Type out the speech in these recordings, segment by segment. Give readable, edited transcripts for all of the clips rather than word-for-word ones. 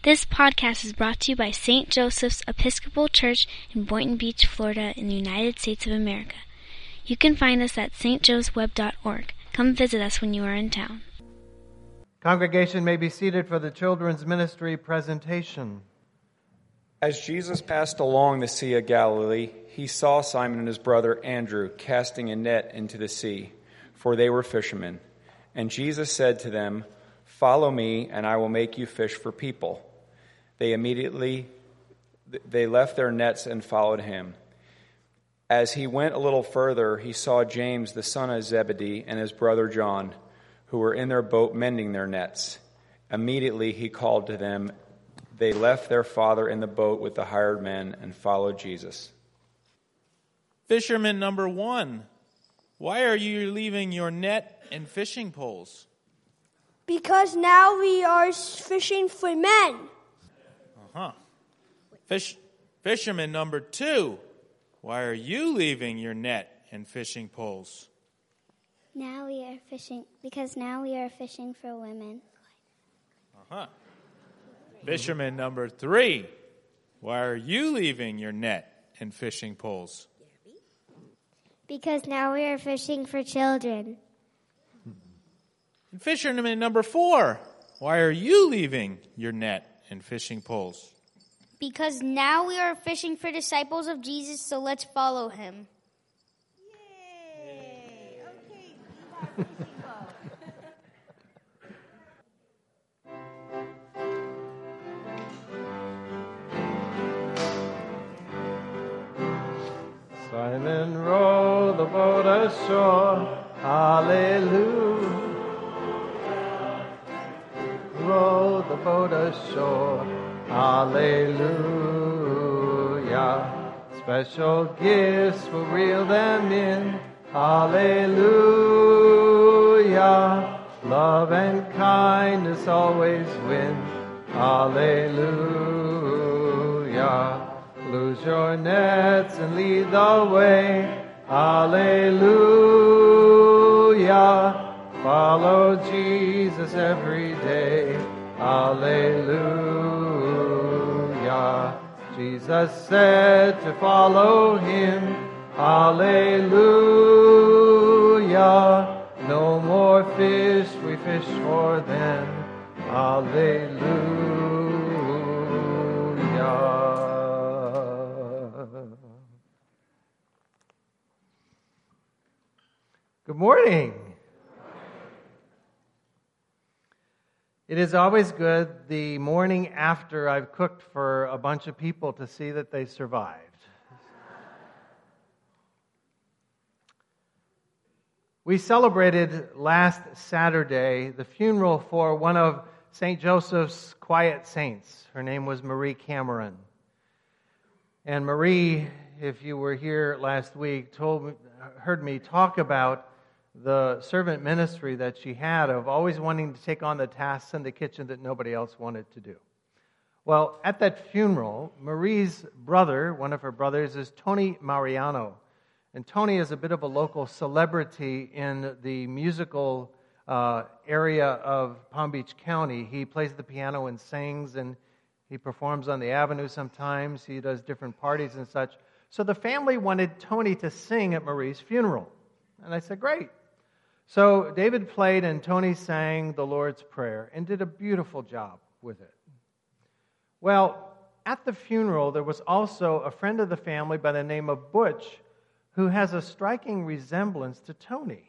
This podcast is brought to you by St. Joseph's Episcopal Church in Boynton Beach, Florida, in the United States of America. You can find us at stjoesweb.org. Come visit us when you are in town. Congregation may be seated for the children's ministry presentation. As Jesus passed along the Sea of Galilee, he saw Simon and his brother Andrew casting a net into the sea, for they were fishermen. And Jesus said to them, "Follow me, and I will make you fish for people." They left their nets and followed him. As he went a little further, he saw James, the son of Zebedee, and his brother John, who were in their boat mending their nets. Immediately he called to them. They left their father in the boat with the hired men and followed Jesus. Fisherman number 1, why are you leaving your net and fishing poles? Because now we are fishing for men. Fisherman number 2, why are you leaving your net and fishing poles? Now we are fishing for women. Fisherman number 3, why are you leaving your net and fishing poles? Because now we are fishing for children. And fisherman number 4, why are you leaving your net and fishing poles? Because now we are fishing for disciples of Jesus, so let's follow him. Yay! Okay, Simon, row the boat ashore, hallelujah. Row the boat ashore, hallelujah. Special gifts will reel them in, hallelujah. Love and kindness always win, hallelujah. Loose your nets and lead the way, hallelujah. Follow Jesus every day, hallelujah. Jesus said to follow him, hallelujah. No more fish we fish for them, hallelujah. Good morning. It is always good the morning after I've cooked for a bunch of people to see that they survived. We celebrated last Saturday the funeral for one of St. Joseph's quiet saints. Her name was Marie Cameron. And Marie, if you were here last week, heard me talk about the servant ministry that she had of always wanting to take on the tasks in the kitchen that nobody else wanted to do. Well, at that funeral, Marie's brother, one of her brothers, is Tony Mariano. And Tony is a bit of a local celebrity in the musical area of Palm Beach County. He plays the piano and sings, and he performs on the avenue sometimes. He does different parties and such. So the family wanted Tony to sing at Marie's funeral. And I said, great. So David played and Tony sang the Lord's Prayer and did a beautiful job with it. Well, at the funeral, there was also a friend of the family by the name of Butch who has a striking resemblance to Tony.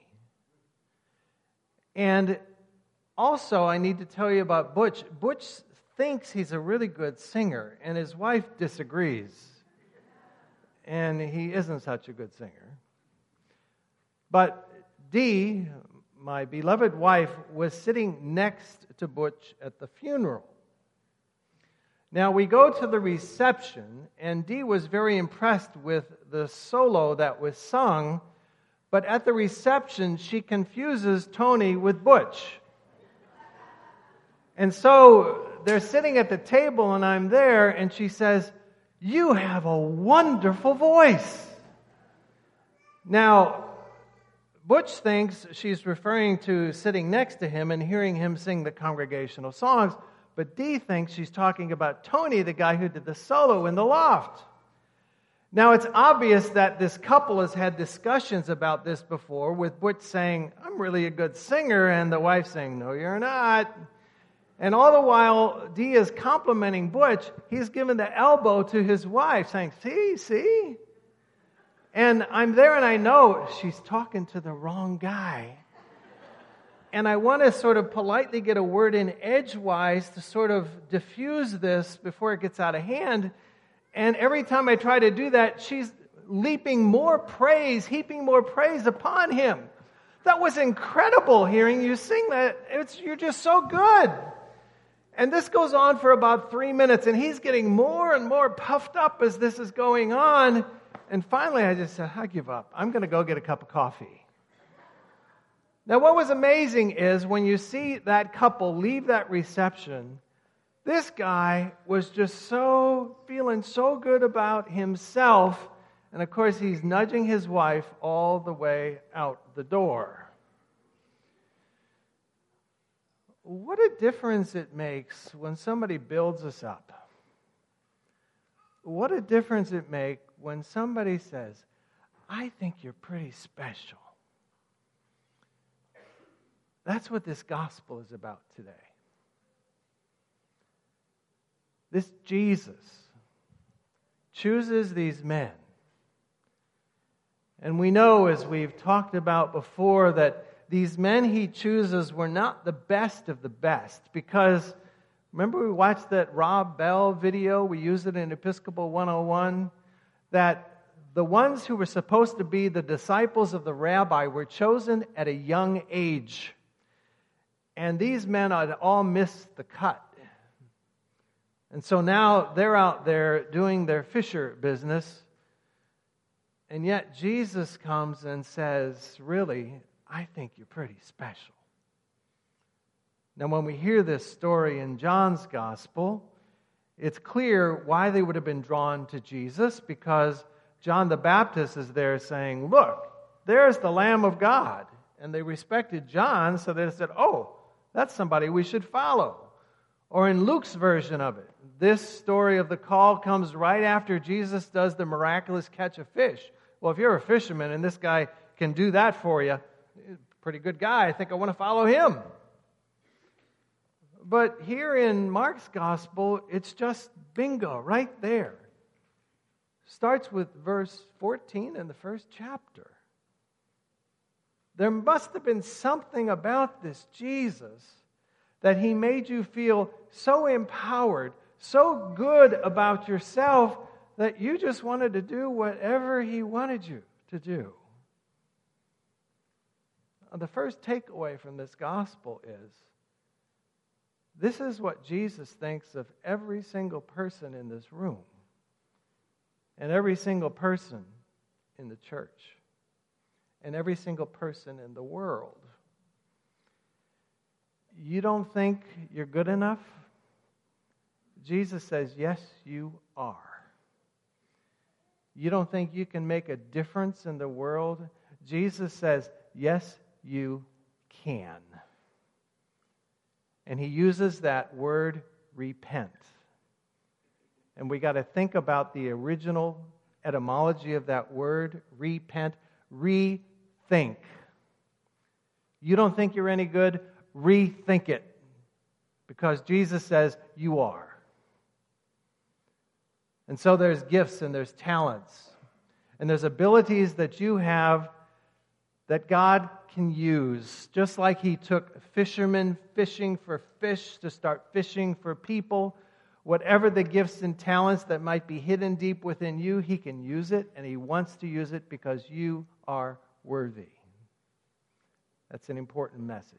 And also, I need to tell you about Butch. Butch thinks he's a really good singer, and his wife disagrees. And he isn't such a good singer. But Dee, my beloved wife, was sitting next to Butch at the funeral. Now, we go to the reception, and Dee was very impressed with the solo that was sung, but at the reception, she confuses Tony with Butch. And so they're sitting at the table, and I'm there, and she says, "You have a wonderful voice." Now, Butch thinks she's referring to sitting next to him and hearing him sing the congregational songs, but Dee thinks she's talking about Tony, the guy who did the solo in the loft. Now, it's obvious that this couple has had discussions about this before, with Butch saying, I'm really a good singer, and the wife saying, no, you're not. And all the while, Dee is complimenting Butch. He's given the elbow to his wife, saying, see? And I'm there and I know she's talking to the wrong guy. And I want to sort of politely get a word in edgewise to sort of diffuse this before it gets out of hand. And every time I try to do that, she's heaping more praise upon him. That was incredible hearing you sing that. You're just so good. And this goes on for about 3 minutes, and he's getting more and more puffed up as this is going on. And finally, I just said, I give up. I'm going to go get a cup of coffee. Now, what was amazing is when you see that couple leave that reception, this guy was just feeling so good about himself. And of course, he's nudging his wife all the way out the door. What a difference it makes when somebody builds us up. What a difference it makes when somebody says, I think you're pretty special. That's what this gospel is about today. This Jesus chooses these men. And we know, as we've talked about before, that these men he chooses were not the best of the best, because remember we watched that Rob Bell video, we used it in Episcopal 101, that the ones who were supposed to be the disciples of the rabbi were chosen at a young age. And these men had all missed the cut. And so now they're out there doing their fisher business. And yet Jesus comes and says, really, I think you're pretty special. Now, when we hear this story in John's gospel, it's clear why they would have been drawn to Jesus, because John the Baptist is there saying, look, there's the Lamb of God. And they respected John, so they said, oh, that's somebody we should follow. Or in Luke's version of it, this story of the call comes right after Jesus does the miraculous catch of fish. Well, if you're a fisherman and this guy can do that for you, pretty good guy, I think I want to follow him. But here in Mark's gospel, it's just bingo right there. Starts with verse 14 in the first chapter. There must have been something about this Jesus that he made you feel so empowered, so good about yourself, that you just wanted to do whatever he wanted you to do. The first takeaway from this gospel is, this is what Jesus thinks of every single person in this room and every single person in the church and every single person in the world. You don't think you're good enough? Jesus says, yes, you are. You don't think you can make a difference in the world? Jesus says, yes, you can. And he uses that word, repent. And we got to think about the original etymology of that word, repent, rethink. You don't think you're any good? Rethink it. Because Jesus says you are. And so there's gifts and there's talents and there's abilities that you have that God can use. Just like he took fishermen fishing for fish to start fishing for people, whatever the gifts and talents that might be hidden deep within you, he can use it, and he wants to use it because you are worthy. That's an important message.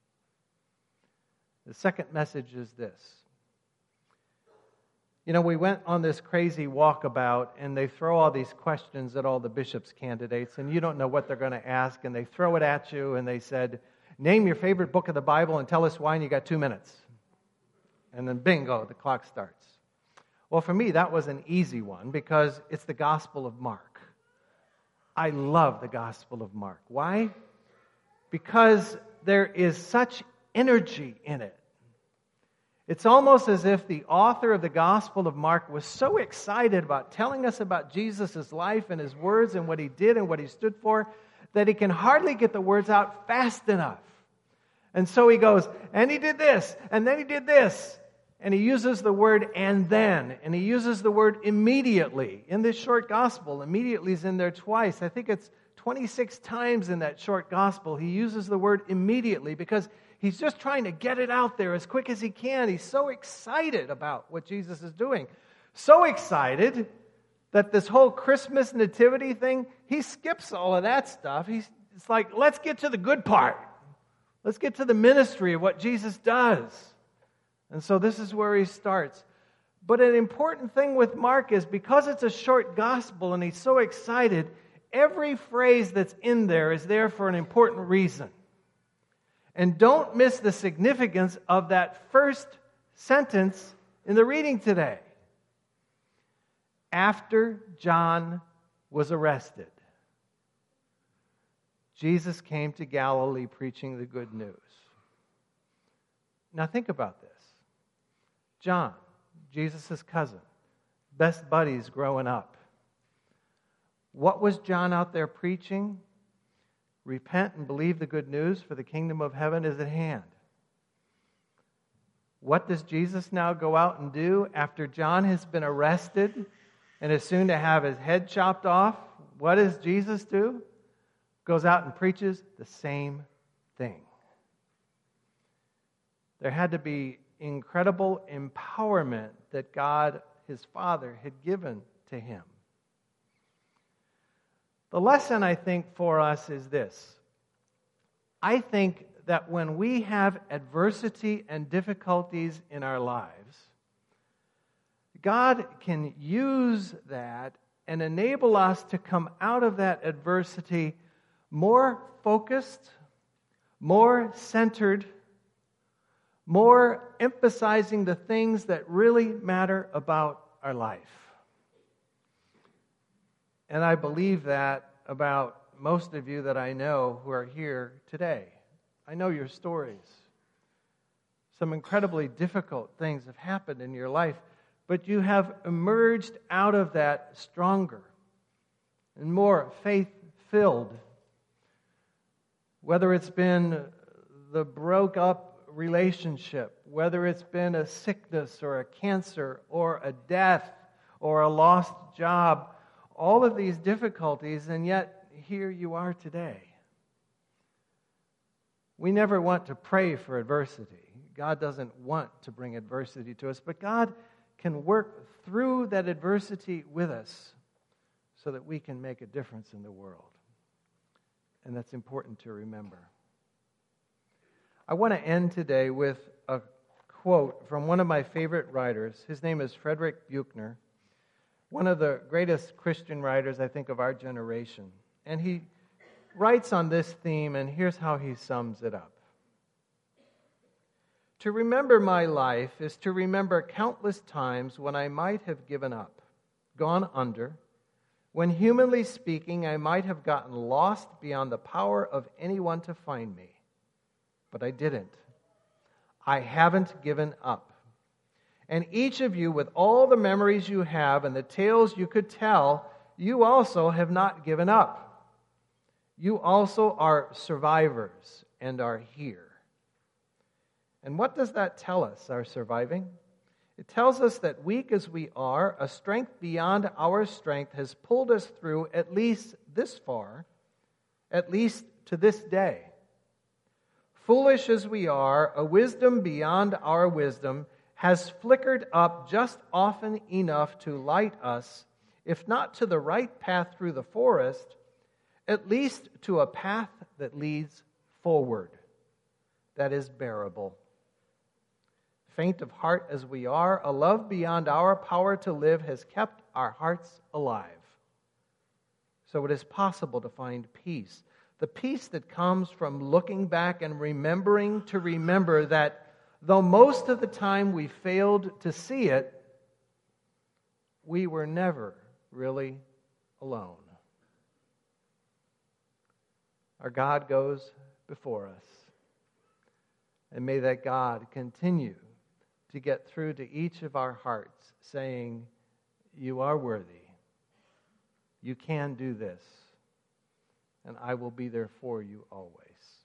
The second message is this. You know, we went on this crazy walkabout, and they throw all these questions at all the bishop's candidates, and you don't know what they're going to ask, and they throw it at you, and they said, name your favorite book of the Bible and tell us why, and you got 2 minutes. And then bingo, the clock starts. Well, for me, that was an easy one because it's the Gospel of Mark. I love the Gospel of Mark. Why? Because there is such energy in it. It's almost as if the author of the Gospel of Mark was so excited about telling us about Jesus' life and his words and what he did and what he stood for that he can hardly get the words out fast enough. And so he goes, and he did this, and then he did this. And he uses the word and then, and he uses the word immediately. In this short gospel, immediately is in there twice. I think it's 26 times in that short gospel he uses the word immediately because he's just trying to get it out there as quick as he can. He's so excited about what Jesus is doing. So excited that this whole Christmas nativity thing, he skips all of that stuff. It's like, let's get to the good part. Let's get to the ministry of what Jesus does. And so this is where he starts. But an important thing with Mark is because it's a short gospel and he's so excited, every phrase that's in there is there for an important reason. And don't miss the significance of that first sentence in the reading today. After John was arrested, Jesus came to Galilee preaching the good news. Now think about this. John, Jesus' cousin, best buddies growing up. What was John out there preaching? Repent and believe the good news, for the kingdom of heaven is at hand. What does Jesus now go out and do after John has been arrested and is soon to have his head chopped off? What does Jesus do? Goes out and preaches the same thing. There had to be incredible empowerment that God, his Father, had given to him. The lesson, I think, for us is this. I think that when we have adversity and difficulties in our lives, God can use that and enable us to come out of that adversity more focused, more centered, more emphasizing the things that really matter about our life. And I believe that about most of you that I know who are here today. I know your stories. Some incredibly difficult things have happened in your life, but you have emerged out of that stronger and more faith-filled. Whether it's been the broke up relationship, whether it's been a sickness or a cancer or a death or a lost job, all of these difficulties, and yet here you are today. We never want to pray for adversity. God doesn't want to bring adversity to us, but God can work through that adversity with us so that we can make a difference in the world. And that's important to remember. I want to end today with a quote from one of my favorite writers. His name is Frederick Buechner, one of the greatest Christian writers, I think, of our generation. And he writes on this theme, and here's how he sums it up. To remember my life is to remember countless times when I might have given up, gone under, when humanly speaking I might have gotten lost beyond the power of anyone to find me. But I didn't. I haven't given up. And each of you, with all the memories you have and the tales you could tell, you also have not given up. You also are survivors and are here. And what does that tell us, our surviving? It tells us that weak as we are, a strength beyond our strength has pulled us through at least this far, at least to this day. Foolish as we are, a wisdom beyond our wisdom has flickered up just often enough to light us, if not to the right path through the forest, at least to a path that leads forward, that is bearable. Faint of heart as we are, a love beyond our power to live has kept our hearts alive. So it is possible to find peace. The peace that comes from looking back and remembering to remember that though most of the time we failed to see it, we were never really alone. Our God goes before us. And may that God continue to get through to each of our hearts, saying, you are worthy. You can do this. And I will be there for you always.